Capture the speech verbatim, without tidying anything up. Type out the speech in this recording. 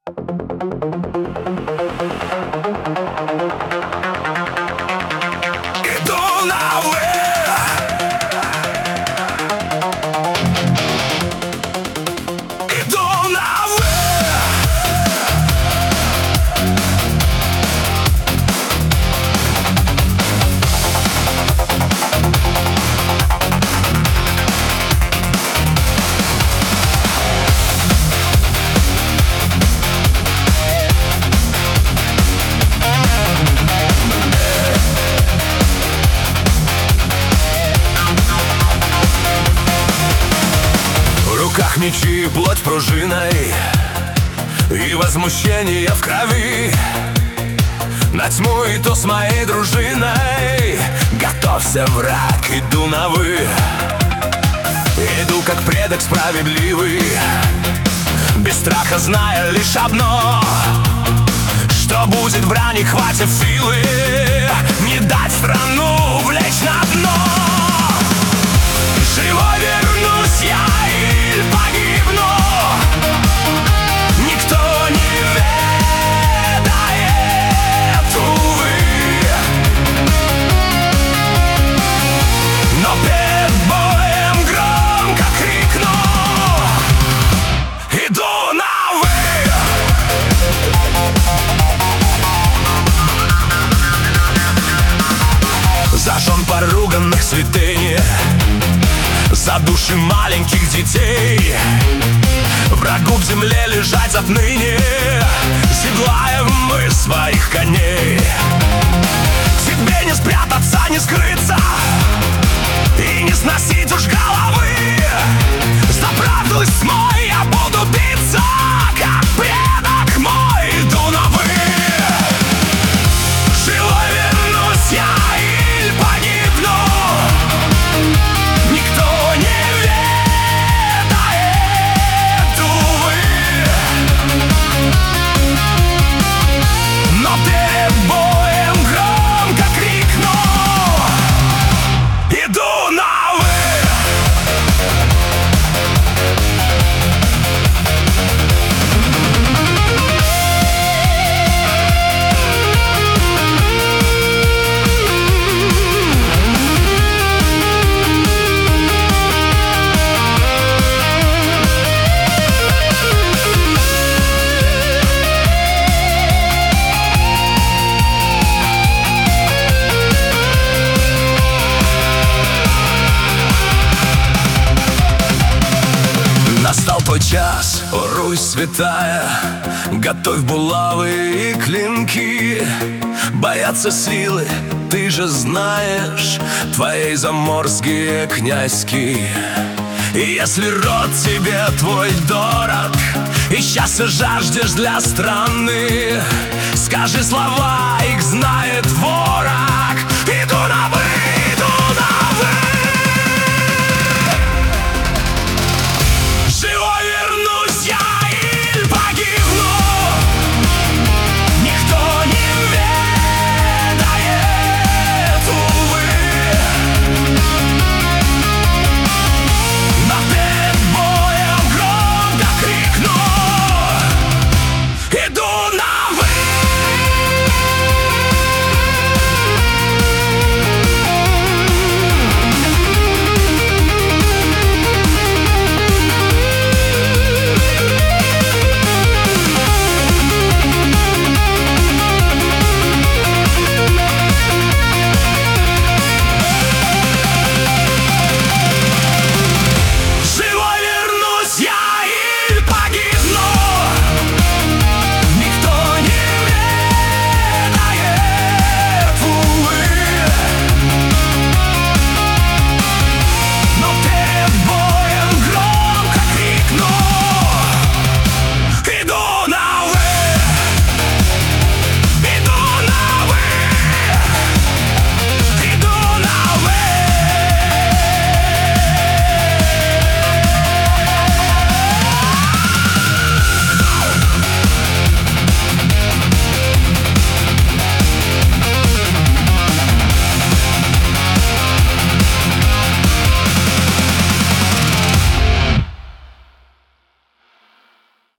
Иду на вы. Иду на вы. В руках мечи, плоть пружиной, и возмущение в крови. На тьму и то с моей дружиной. Готовься, враг, иду на вы. Иду как предок справедливый, без страха зная лишь одно: что будет в брани, хватит силы не дать страну влечь на дно. Живой вернусь я или погибну, никто не ведает, увы. Но перед боем громко крикну: иду на вы. За жен поруганных святынь, за души маленьких детей, врагу в земле лежать отныне, седлаем мы своих коней. Тебе не спрятаться, не скрыться и не сносить уж головы. За правду мой я буду биться, как предок мой, иду на вы. Живой вернусь я или погибну, никто не ведает, увы. Но перед боем громко крикну: иду на вы. Настал твой час, о Русь святая, готовь булавы и клинки. Боятся силы, ты же знаешь, твоей заморские князьки. И если род тебе твой дорог, и счастья жаждешь для страны, скажи слова, их знает ворог. Иду на